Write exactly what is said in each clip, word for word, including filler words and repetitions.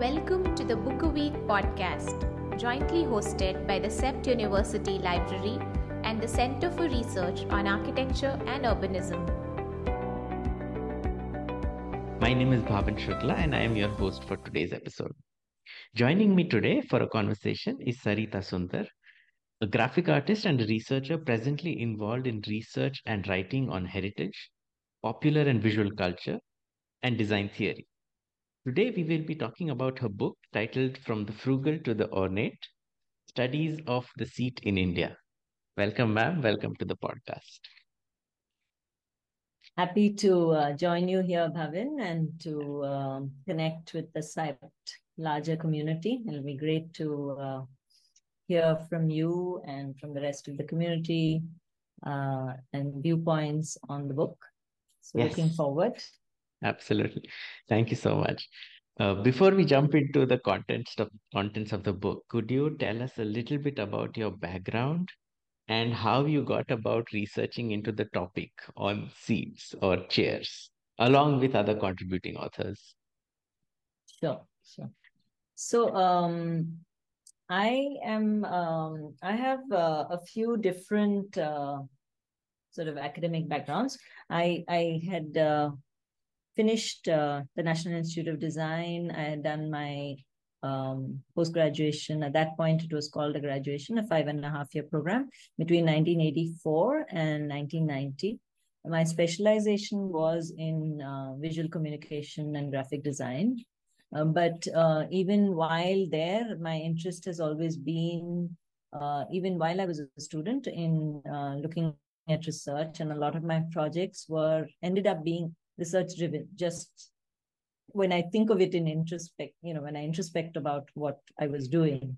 Welcome to the Book a Week podcast, jointly hosted by the C E P T University Library and the Center for Research on Architecture and Urbanism. My name is Bhavan Shukla and I am your host for today's episode. Joining me today for a conversation is Sarita Sundar, a graphic artist and a researcher presently involved in research and writing on heritage, popular and visual culture, and design theory. Today, we will be talking about her book titled From the Frugal to the Ornate Studies of the Seat in India. Welcome, ma'am. Welcome to the podcast. Happy to uh, join you here, Bhavin, and to um, connect with the C E P T larger community. It'll be great to uh, hear from you and from the rest of the community uh, and viewpoints on the book. So Yes. looking forward. Absolutely. Thank you so much. Uh, before we jump into the contents of contents of the book, could you tell us a little bit about your background and how you got about researching into the topic on seats or chairs, along with other contributing authors? Sure, sure. So um, I am, um, I have uh, a few different uh, sort of academic backgrounds. I, I had uh, finished uh, the National Institute of Design. I had done my um, post-graduation. At that point, it was called a graduation, a five and a half year program between nineteen eighty-four and nineteen ninety. My specialization was in uh, visual communication and graphic design. Uh, but uh, even while there, my interest has always been, uh, even while I was a student, in uh, looking at research, and a lot of my projects were ended up being research driven. Just when I think of it in introspect, you know, when I introspect about what I was doing,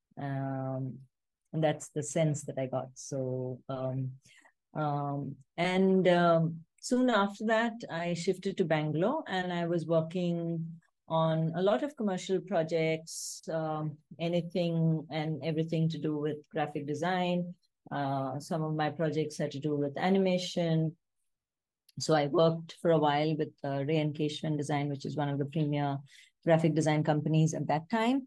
um, and that's the sense that I got. So, um, um, and um, soon after that, I shifted to Bangalore, and I was working on a lot of commercial projects, um, anything and everything to do with graphic design. Uh, some of my projects had to do with animation. So I worked for a while with uh, Ray and Keshwan Design, which is one of the premier graphic design companies at that time.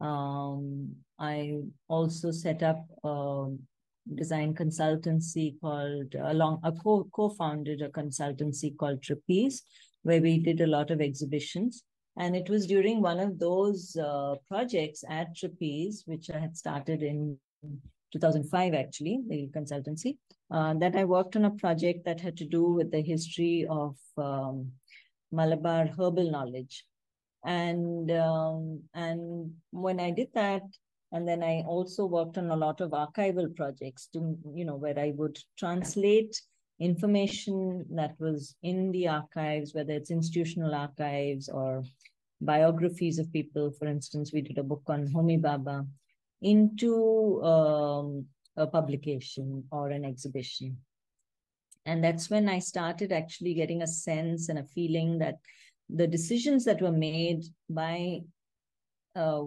Um, I also set up a design consultancy called, along, a co- co-founded a consultancy called Trapeze, where we did a lot of exhibitions. And it was during one of those uh, projects at Trapeze, which I had started in two thousand five, actually, the consultancy, uh, that I worked on a project that had to do with the history of um, Malabar herbal knowledge. And, um, and when I did that, and then I also worked on a lot of archival projects, to, you know, where I would translate information that was in the archives, whether it's institutional archives or biographies of people. For instance, we did a book on Homi Bhabha, into um, a publication or an exhibition. And that's when I started actually getting a sense and a feeling that the decisions that were made by uh,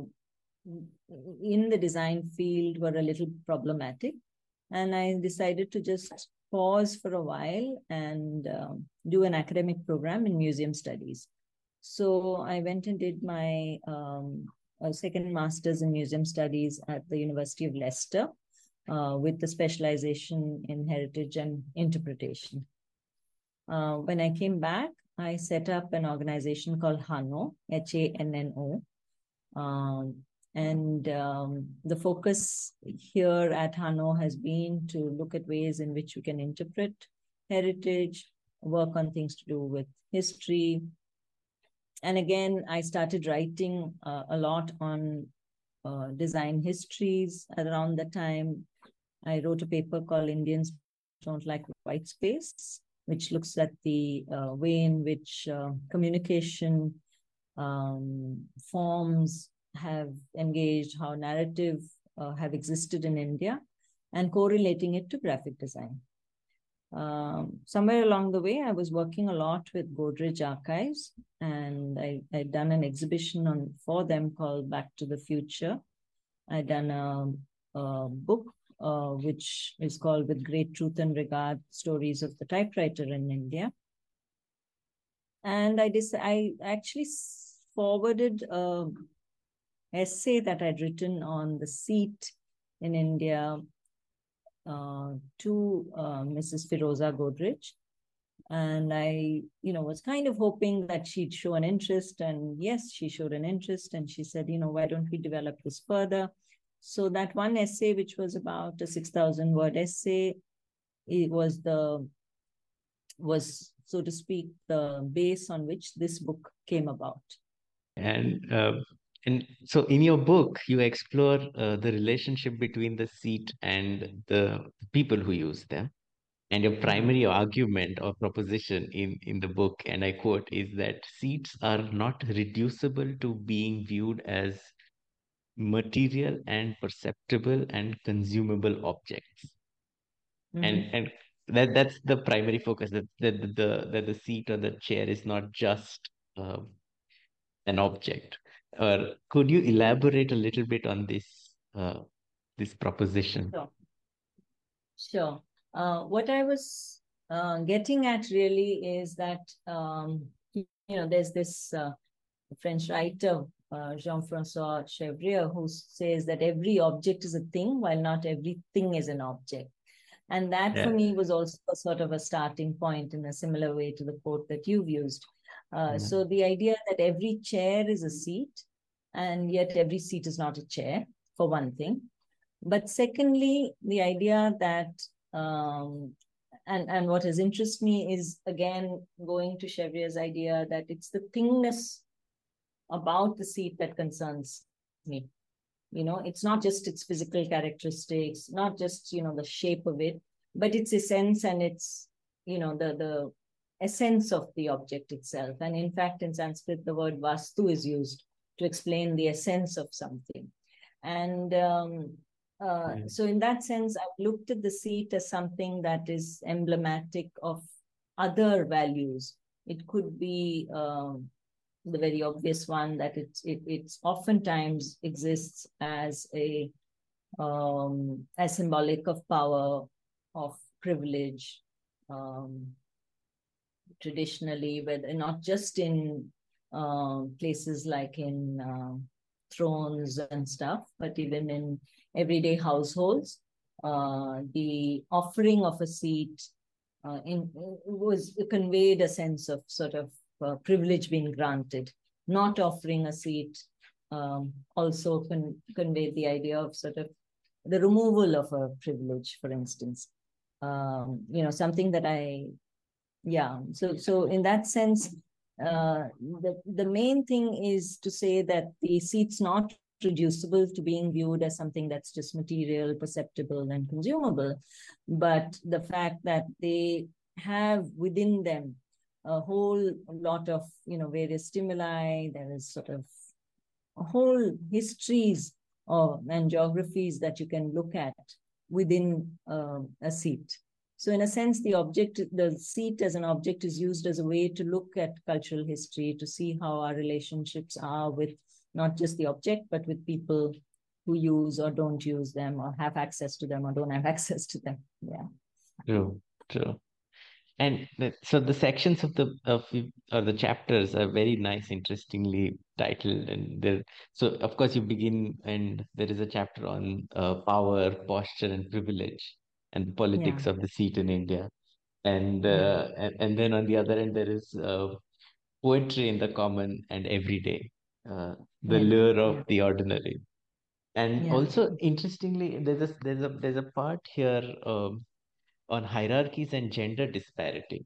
in the design field were a little problematic. And I decided to just pause for a while and uh, do an academic program in museum studies. So I went and did my um, a second master's in museum studies at the University of Leicester, uh, with the specialization in heritage and interpretation. Uh, when I came back, I set up an organization called HANO, H A N N O. Um, and um, the focus here at HANO has been to look at ways in which we can interpret heritage, work on things to do with history. And again, I started writing uh, a lot on uh, design histories around the time. I wrote a paper called Indians Don't Like White Space, which looks at the uh, way in which uh, communication um, forms have engaged, how narrative uh, have existed in India, and correlating it to graphic design. Um, somewhere along the way, I was working a lot with Godrej Archives, and I had done an exhibition on for them called Back to the Future. I'd done a, a book uh, which is called With Great Truth and Regard, Stories of the Typewriter in India. And I, dis- I actually forwarded a essay that I'd written on the seat in India uh, to uh, Missus Firoza Godrej. And I, you know, was kind of hoping that she'd show an interest. And yes, she showed an interest. And she said, you know, why don't we develop this further? So that one essay, which was about a six thousand word essay, it was the, was, so to speak, the base on which this book came about. And uh, and so in your book, you explore uh, the relationship between the seat and the people who use them. And your primary argument or proposition in, in the book, and I quote, is that seats are not reducible to being viewed as material and perceptible and consumable objects. Mhm. And and that that's the primary focus, that that the, the that the seat or the chair is not just uh, an object. Or could you elaborate a little bit on this uh, this proposition? Sure. Sure. Uh, what I was uh, getting at really is that, um, you know, there's this uh, French writer, uh, Jean-Francois Chevrier, who says that every object is a thing, while not everything is an object. And that Yeah. for me was also a sort of a starting point in a similar way to the quote that you've used. Uh, Yeah. So the idea that every chair is a seat, and yet every seat is not a chair, for one thing. But secondly, the idea that, um, and, and what has interested me is, again, going to Chevrier's idea that it's the thingness about the seat that concerns me. You know, it's not just its physical characteristics, not just, you know, the shape of it, but its essence and its, you know, the, the essence of the object itself. And in fact, in Sanskrit, the word vastu is used to explain the essence of something. And um, uh, Mm. so in that sense, I've looked at the seat as something that is emblematic of other values. It could be um, the very obvious one that it's it, it's oftentimes exists as a um, as symbolic of power, of privilege, um, traditionally, whether not just in uh, places like in uh, thrones and stuff, but even in everyday households. Uh, the offering of a seat uh, in was conveyed a sense of sort of uh, privilege being granted. Not offering a seat um, also con conveyed the idea of sort of the removal of a privilege, for instance. Um, you know, something that I, yeah. So, so in that sense, uh, the the main thing is to say that the seat's not reducible to being viewed as something that's just material, perceptible, and consumable, but the fact that they have within them a whole lot of, you know, various stimuli. There is sort of a whole histories of, and geographies that you can look at within uh, a seat. So in a sense, the object, the seat as an object is used as a way to look at cultural history, to see how our relationships are with not just the object, but with people who use or don't use them, or have access to them or don't have access to them. Yeah. True, true. And the, so the sections of the of the- or the chapters are very nice, interestingly titled, and there. So of course you begin, and there is a chapter on uh, power, posture, and privilege, and the politics Yeah. of the seat in India, and uh, Yeah. and, and then on the other end there is uh, poetry in the common and everyday, uh, the Yeah. lure of Yeah. the ordinary, and Yeah. also interestingly, there's a there's a there's a part here um, on hierarchies and gender disparity.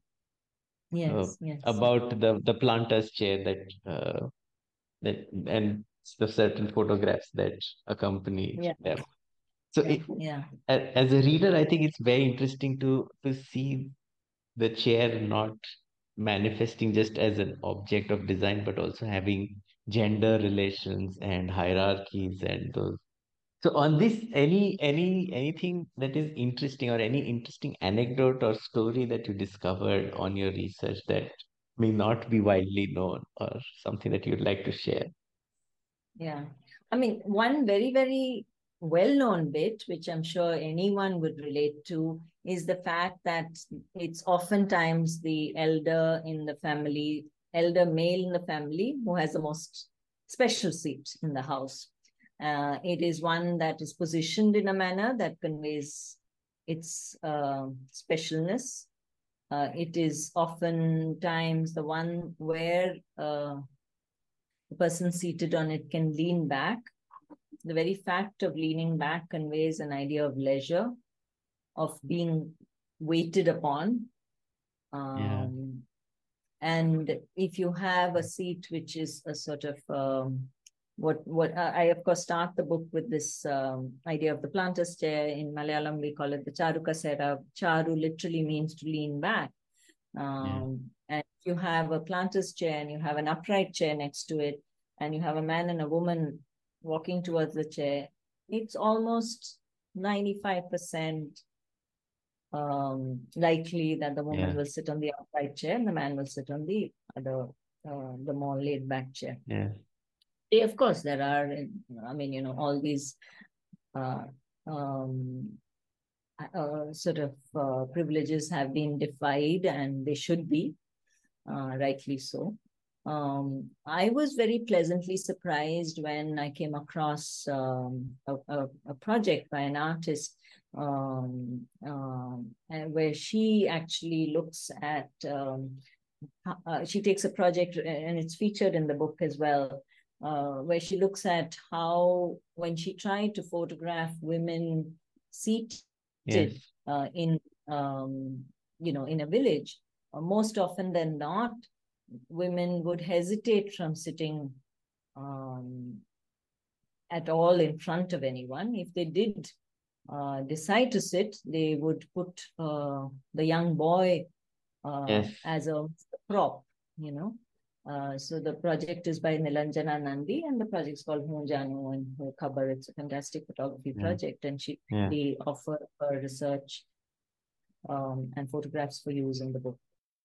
uh, Yes. Yes. about the the planter's chair that uh, that and the certain photographs that accompany Yeah. them. So Yeah. it, Yeah. a- as a reader, I think it's very interesting to to see the chair not manifesting just as an object of design, but also having gender relations and hierarchies and those. So on this, any any anything that is interesting, or any interesting anecdote or story that you discovered on your research that may not be widely known, or something that you'd like to share? Yeah. I mean, one very, very well-known bit, which I'm sure anyone would relate to, is the fact that it's oftentimes the elder in the family, elder male in the family, who has the most special seat in the house. Uh, it is one that is positioned in a manner that conveys its uh, specialness. Uh, it is oftentimes the one where uh, the person seated on it can lean back. The very fact of leaning back conveys an idea of leisure, of being waited upon. Um, Yeah. And if you have a seat which is a sort of um, what what uh, I of course start the book with this um, idea of the planter's chair. In Malayalam we call it the charukasera. Charu literally means to lean back. Um, yeah. And you have a planter's chair and you have an upright chair next to it, and you have a man and a woman walking towards the chair. It's almost ninety-five percent um, likely that the woman Yeah. will sit on the upright chair and the man will sit on the other, uh, the more laid back chair. Yeah. Yeah, of course, there are, I mean, you know, all these uh, um, uh, sort of uh, privileges have been defied, and they should be, uh, rightly so. Um, I was very pleasantly surprised when I came across um, a, a, a project by an artist um, um, and where she actually looks at, um, uh, she takes a project, and it's featured in the book as well, uh, where she looks at how when she tried to photograph women seated Yes. uh, in, um, you know, in a village, uh, most often than not, women would hesitate from sitting um, at all in front of anyone. If they did uh, decide to sit, they would put uh, the young boy uh, Yes. as a prop, you know. Uh, so the project is by Nilanjana Nandi, and the project is called Hoon Janu and Ho Khabar. It's a fantastic photography Yeah. project, and she Yeah. they offer her research um, and photographs for use in the book.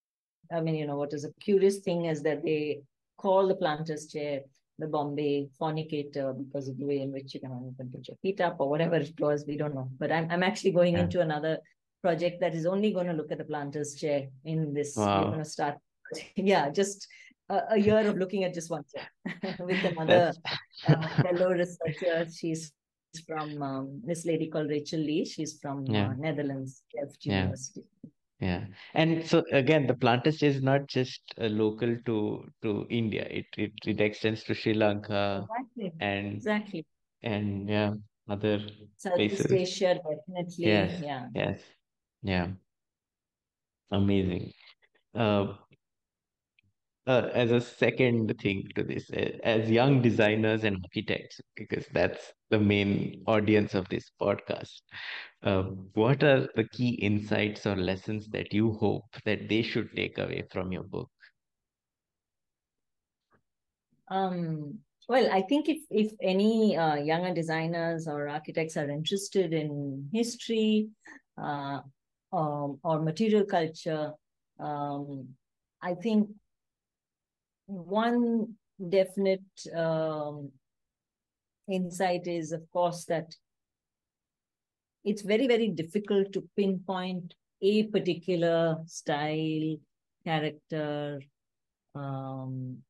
I mean, you know, what is a curious thing is that they call the planter's chair the Bombay fornicator because of the way in which you can put your feet up or whatever it was. We don't know. But I'm, I'm actually going Yeah. into another project that is only going to look at the planter's chair in this. Wow. We're going to start, yeah, just a, a year of looking at just one chair with another uh, fellow researcher. She's from um, this lady called Rachel Lee. She's from Yeah. uh, Netherlands, Delft Yeah. University. Yeah. And so again, the planter's chair is not just uh, local to to India. It, it it extends to Sri Lanka Exactly. and Exactly. and yeah, other Southeast places. Asia, definitely. Yes. Yeah. Yes. Yeah. Amazing. Uh, uh, as a second thing to this, uh, as young designers and architects, because that's the main audience of this podcast, uh, what are the key insights or lessons that you hope that they should take away from your book? Um, well, I think if if any uh, younger designers or architects are interested in history uh, um, or material culture, um, I think one definite um, insight is, of course, that it's very, very difficult to pinpoint a particular style, character, um,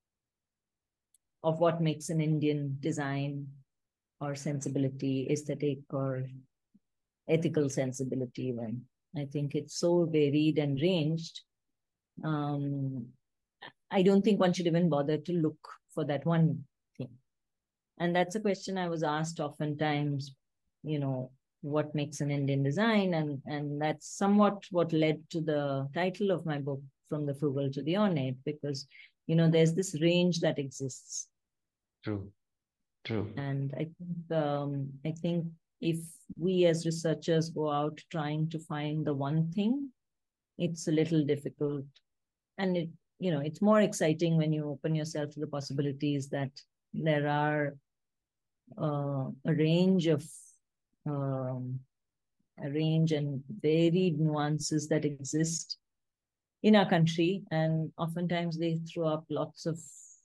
of what makes an Indian design or sensibility, aesthetic or ethical sensibility even. I think it's so varied and ranged. Um, I don't think one should even bother to look for that one thing. And that's a question I was asked oftentimes, you know, what makes an Indian design? And, and that's somewhat what led to the title of my book, From the Frugal to the Ornate, because, you know, there's this range that exists. True. True. And I think, um, I think if we as researchers go out trying to find the one thing, it's a little difficult. And it, you know, it's more exciting when you open yourself to the possibilities that there are uh, a range of um, a range and varied nuances that exist in our country, and oftentimes they throw up lots of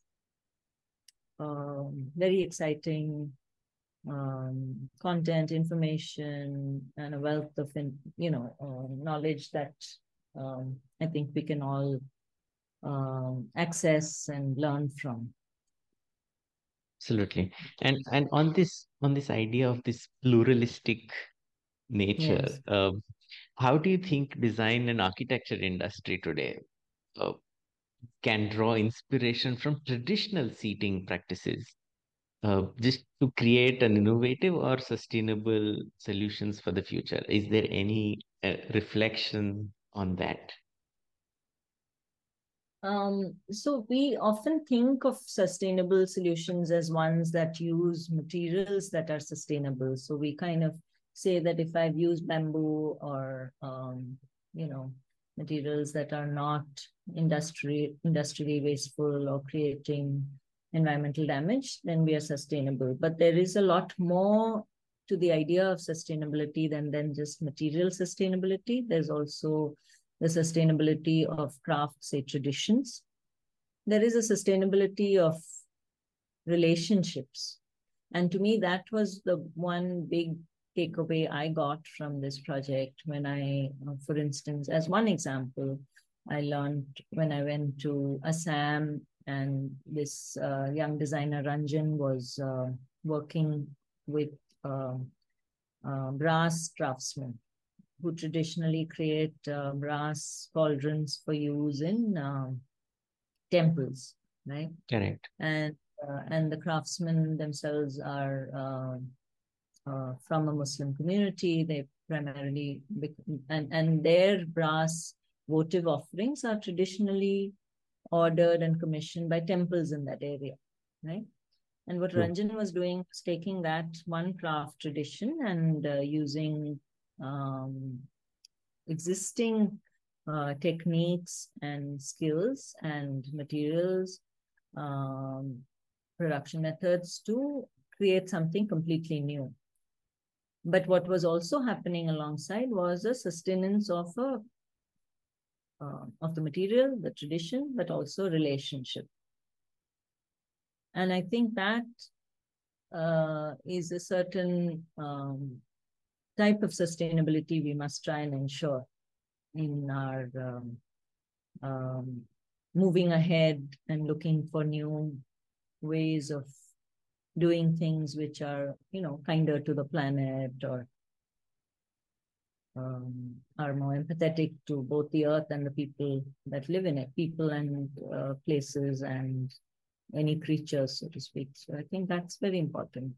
um, very exciting um, content, information, and a wealth of, you know, uh, knowledge that um, I think we can all um, access and learn from. Absolutely. And and on this on this idea of this pluralistic nature, Yes. um, how do you think design and architecture industry today uh, can draw inspiration from traditional seating practices, uh, just to create an innovative or sustainable solutions for the future? Is there any uh, reflection on that? Um, so we often think of sustainable solutions as ones that use materials that are sustainable. So we kind of say that if I've used bamboo or um, you know, materials that are not industry industrially wasteful or creating environmental damage, then we are sustainable. But there is a lot more to the idea of sustainability than, than just material sustainability. There's also the sustainability of craft, say, traditions. There is a sustainability of relationships. And to me, that was the one big takeaway I got from this project when I, for instance, as one example, I learned when I went to Assam, and this uh, young designer Ranjan was uh, working with uh, uh, brass craftsmen who traditionally create uh, brass cauldrons for use in uh, temples, right? Correct. And uh, and the craftsmen themselves are uh, uh, from a Muslim community. They primarily and and their brass votive offerings are traditionally ordered and commissioned by temples in that area, right? And what True. Ranjan was doing was taking that one craft tradition and uh, using um, existing uh, techniques and skills and materials, um, production methods to create something completely new. But what was also happening alongside was a sustenance of a uh, of the material, the tradition, but also relationship. And I think that uh, is a certain um, type of sustainability we must try and ensure in our um, um, moving ahead and looking for new ways of doing things which are, you know, kinder to the planet, or um, are more empathetic to both the earth and the people that live in it, people and uh, places and any creatures, so to speak. So I think that's very important.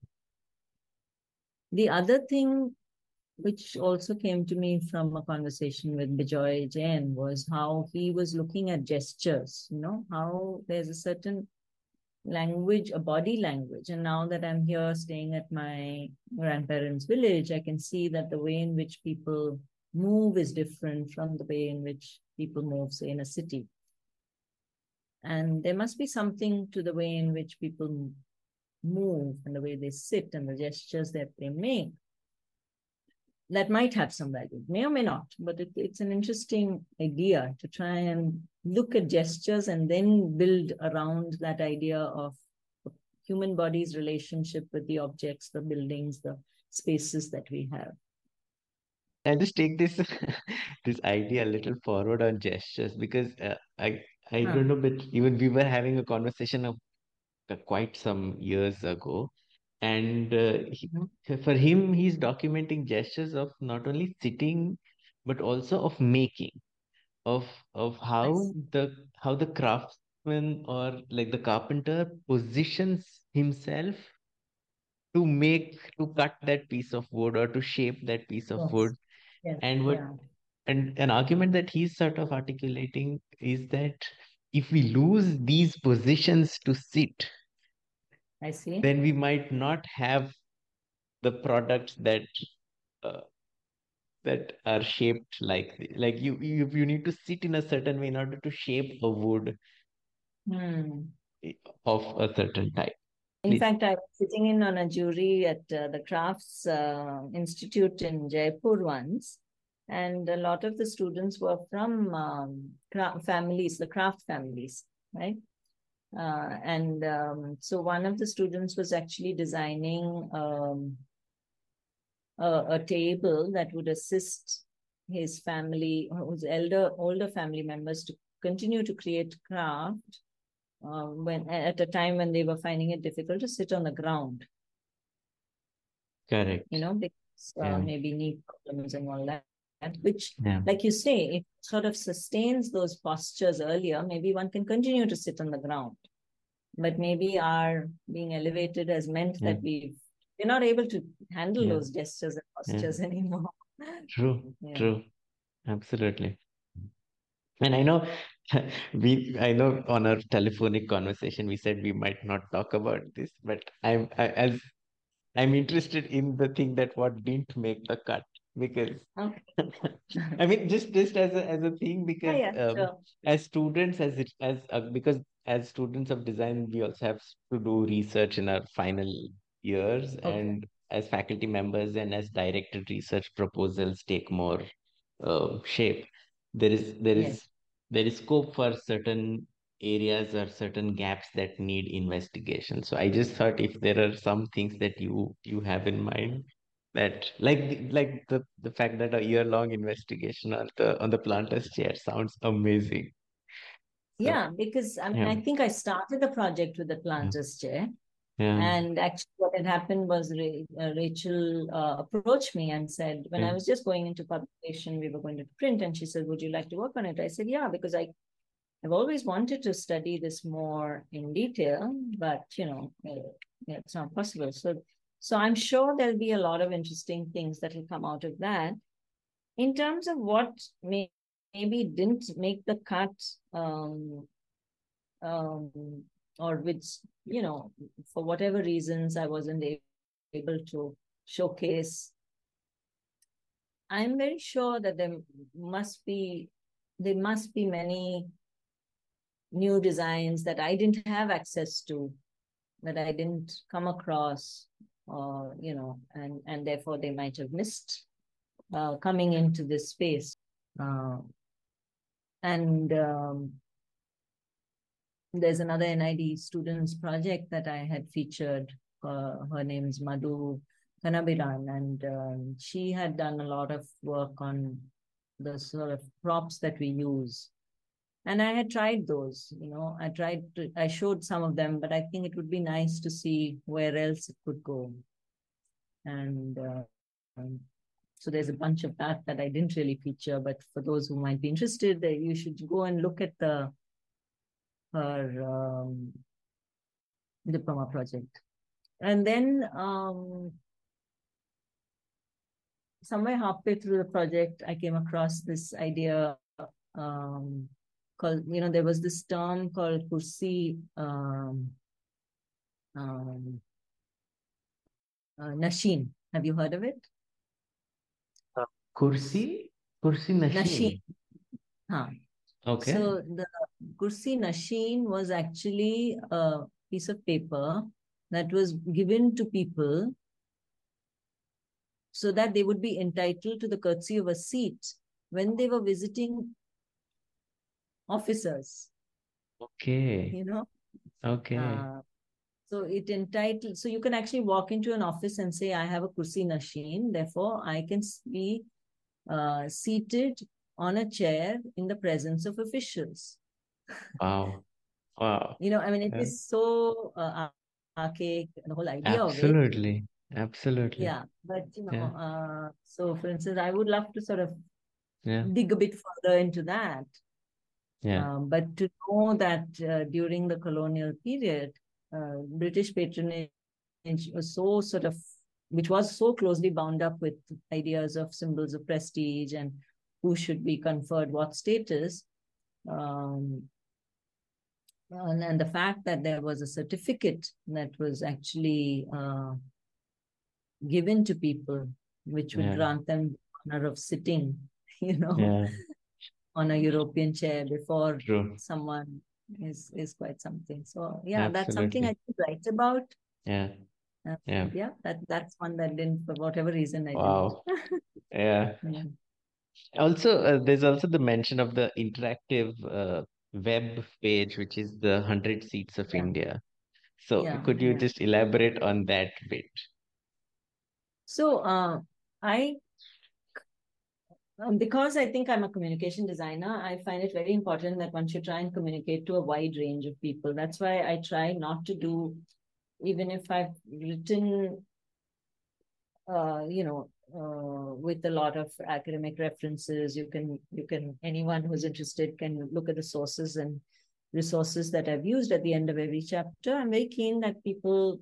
The other thing which also came to me from a conversation with Bijoy Jain was how he was looking at gestures, you know, how there's a certain language, a body language. And now that I'm here staying at my grandparents' village, I can see that the way in which people move is different from the way in which people move, say, in a city. And there must be something to the way in which people move and the way they sit and the gestures that they make that might have some value, may or may not, but it, it's an interesting idea to try and look at gestures and then build around that idea of human body's relationship with the objects, the buildings, the spaces that we have. I'll just take this this idea a little forward on gestures, because uh, I I Huh. don't know, but even we were having a conversation of uh, quite some years ago, and uh, he, Mhm. for him, he's documenting gestures of not only sitting but also of making, of of I how see. the how the craftsman or like the carpenter positions himself to make to cut that piece of wood or to shape that piece of wood. Yes. Yes. And what Yeah. and an argument that he's sort of articulating is that if we lose these positions to sit, I see. then we might not have the products that uh, that are shaped like the- like you, you you need to sit in a certain way in order to shape a wood Hmm. of a certain type. In Please. fact, I was sitting in on a jury at uh, the Crafts uh, Institute in Jaipur once, and a lot of the students were from um, craft families, the craft families, right? Uh, and um, so one of the students was actually designing um, a, a table that would assist his family, his elder, older family members to continue to create craft uh, when at a time when they were finding it difficult to sit on the ground, Correct. you know, because uh, Yeah. maybe knee problems and all that, which, Yeah. like you say, it sort of sustains those postures earlier. Maybe one can continue to sit on the ground, but maybe our being elevated has meant Yeah. that we've we're not able to handle Yeah. those gestures and Yeah. postures anymore. True. Yeah. True. Absolutely. And I know we, I know on our telephonic conversation, we said we might not talk about this, but I'm, I, as I'm interested in the thing that what didn't make the cut because Okay. I mean just just as a as a thing Yeah, because yeah, um, sure. as students as it as uh, because as students of design we also have to do research in our final years Okay. and as faculty members and as directed research proposals take more uh, shape there is there Yes. is there is scope for certain areas or certain gaps that need investigation. So I just thought if there are some things that you you have in mind that like the- like the the fact that a year long investigation on the on the planter's chair sounds amazing. So Yeah, because I mean, yeah, I think I started the project with the yeah, planter's chair. yeah, And actually, what had happened was Ra- uh, Rachel uh, approached me and said, when yeah, I was just going into publication, we were going to print, and she said, "Would you like to work on it?" I said, "Yeah," because I I've always wanted to study this more in detail, but you know, uh, yeah, it's not possible. So, so I'm sure there'll be a lot of interesting things that will come out of that. In terms of what may, maybe didn't make the cut, um, um, or which, you know, for whatever reasons I wasn't able to showcase, I'm very sure that there must be there must be many new designs that I didn't have access to, that I didn't come across, or you know, and and therefore they might have missed uh, coming into this space. Uh, and um, there's another N I D students project that I had featured. Uh, her name is Madhu Kanabiran, and um, she had done a lot of work on the sort of props that we use. And I had tried those, you know, I tried to, I showed some of them, but I think it would be nice to see where else it could go. And uh, um, so there's a bunch of that that I didn't really feature, but for those who might be interested, uh, you should go and look at the her um, diploma project. And then um, somewhere halfway through the project, I came across this idea um, called, you know, there was this term called kursi um, um, uh, Nashin. Have you heard of it? Uh, kursi, kursi Nashin. machine. Huh. Okay. So the kursi Nashin was actually a piece of paper that was given to people so that they would be entitled to the courtesy of a seat when they were visiting officers, Okay. you know. Okay. Uh, so it entitled, so you can actually walk into an office and say, I have a kursi Nashin, therefore I can be uh, seated on a chair in the presence of officials. Wow. Wow. You know, I mean, it Yeah. is so uh, archaic, the whole idea of it. Absolutely. Absolutely. Yeah, but you know, Yeah. uh, so for instance, I would love to sort of Yeah. dig a bit further into that. Yeah. Um, but to know that uh, during the colonial period, uh, British patronage was so sort of, which was so closely bound up with ideas of symbols of prestige and who should be conferred what status. Um, and, and the fact that there was a certificate that was actually uh, given to people, which would Yeah. grant them the honor of sitting, you know, Yeah. on a European chair before True. someone is is quite something. So yeah, that's something I Absolutely. could write about. Yeah. Uh, Yeah. yeah, that that's one that didn't, for whatever reason, I Wow. Yeah. didn't. Also, uh, there's also the mention of the interactive uh, web page, which is the one hundred Seats of Yeah, India. So, yeah, could you yeah. just elaborate on that bit? So uh, I um, because I think I'm a communication designer, I find it very important that one should try and communicate to a wide range of people. That's why I try not to do, even if I've written, uh, you know, uh, with a lot of academic references, you can, you can, anyone who's interested can look at the sources and resources that I've used at the end of every chapter. I'm very keen that people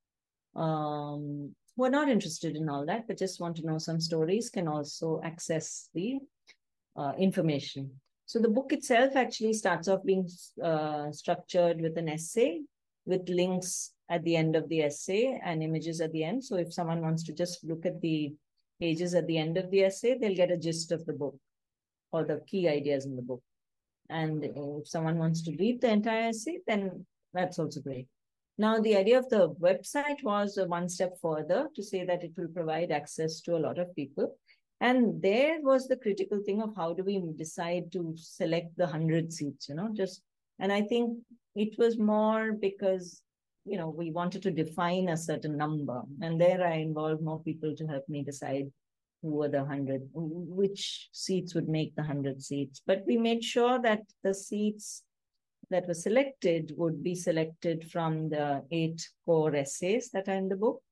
um, who are not interested in all that, but just want to know some stories, can also access the uh, information. So the book itself actually starts off being uh, structured with an essay, with links at the end of the essay and images at the end. So if someone wants to just look at the pages at the end of the essay, they'll get a gist of the book or the key ideas in the book. And if someone wants to read the entire essay, then that's also great. Now, the idea of the website was one step further to say that it will provide access to a lot of people. And there was the critical thing of how do we decide to select the hundred seats, you know, just, and I think it was more because, you know, we wanted to define a certain number. And there I involved more people to help me decide who were the hundred, which seats would make the hundred seats. But we made sure that the seats that were selected would be selected from the eight core essays that are in the book.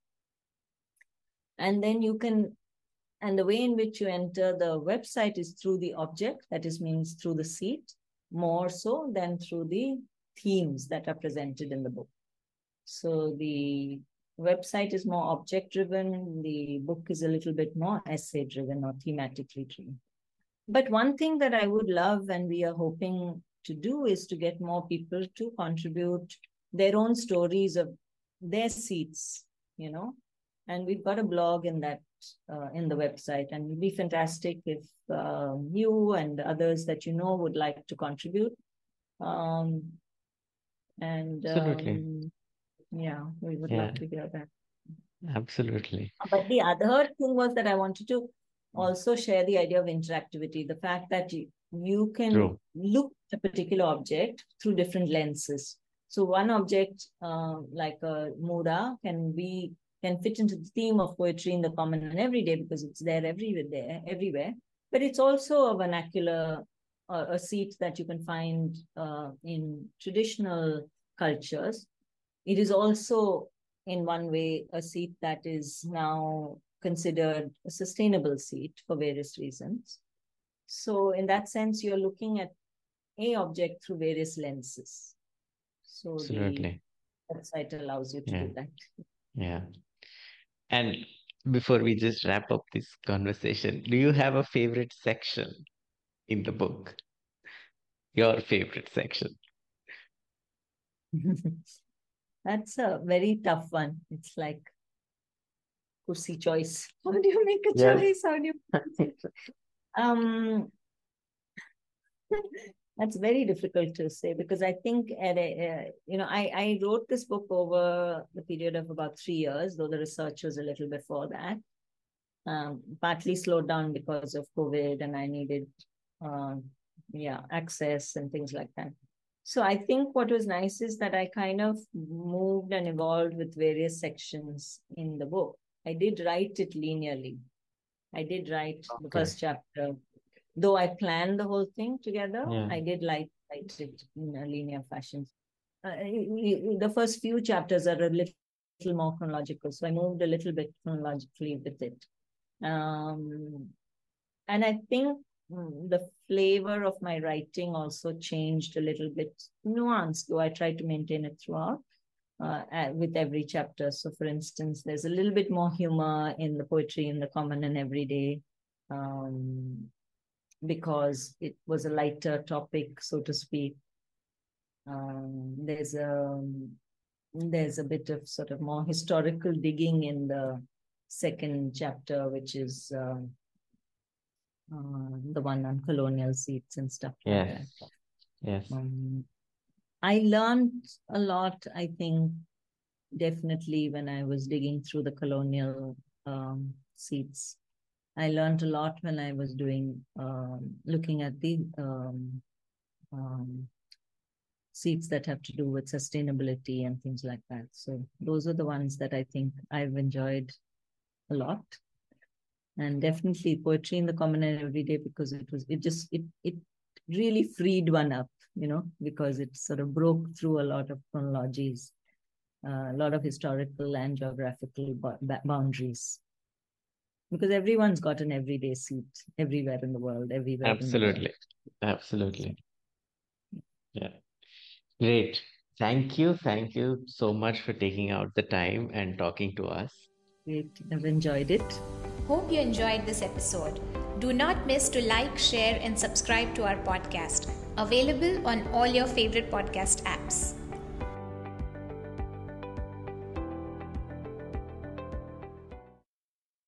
And then you can, and the way in which you enter the website is through the object, that is means through the seat, more so than through the themes that are presented in the book. So the website is more object-driven, the book is a little bit more essay-driven or thematically driven. But one thing that I would love, and we are hoping to do, is to get more people to contribute their own stories of their seats, you know, and we've got a blog in that, uh, in the website, and it would be fantastic if uh, you and others that you know would like to contribute. Um, and Absolutely. um, yeah, we would Yeah. love to hear that. Absolutely. But the other thing was that I wanted to also share the idea of interactivity, the fact that you, you can True. look at a particular object through different lenses. So one object, uh, like a Mura, can be can fit into the theme of poetry in the common and everyday because it's there everywhere, there, everywhere. But it's also a vernacular, uh, a seat that you can find uh, in traditional cultures. It is also, in one way, a seat that is now considered a sustainable seat for various reasons. So in that sense, you're looking at a object through various lenses. So Absolutely. the website allows you to Yeah. do that. Yeah. And before we just wrap up this conversation, do you have a favorite section in the book? Your favorite section? That's a very tough one. It's like kursi choice. How do you make a Yes. choice? How do you um that's very difficult to say because I think at a, uh, you know I, I wrote this book over the period of about three years, though the research was a little before that. Um, partly slowed down because of COVID, and I needed uh, yeah access and things like that. So I think what was nice is that I kind of moved and evolved with various sections in the book. I did write it linearly. I did write the Okay. first chapter. Though I planned the whole thing together, Yeah. I did like write it in a linear fashion. Uh, the first few chapters are a little, little more chronological, so I moved a little bit chronologically with it. Um, and I think mm, the flavor of my writing also changed a little bit, nuanced, though I tried to maintain it throughout uh, with every chapter. So, for instance, there's a little bit more humor in the poetry in the common and everyday. Um, because it was a lighter topic, so to speak. Um, there's a there's a bit of sort of more historical digging in the second chapter, which is uh, uh, the one on colonial seats and stuff like Yes. that. Yes. Um, I learned a lot, I think, definitely when I was digging through the colonial um, seats. I learned a lot when I was doing, um, looking at the um, um, seats that have to do with sustainability and things like that. So those are the ones that I think I've enjoyed a lot. and definitely poetry in the common and everyday, because it was it just it it really freed one up, you know, because it sort of broke through a lot of chronologies, uh, a lot of historical and geographical boundaries. Because everyone's got an everyday seat everywhere in the world, everywhere. Absolutely. Absolutely. Yeah. Great. Thank you. Thank you so much for taking out the time and talking to us. Great. I've enjoyed it. Hope you enjoyed this episode. Do not miss to like, share, and subscribe to our podcast. Available on all your favorite podcast apps.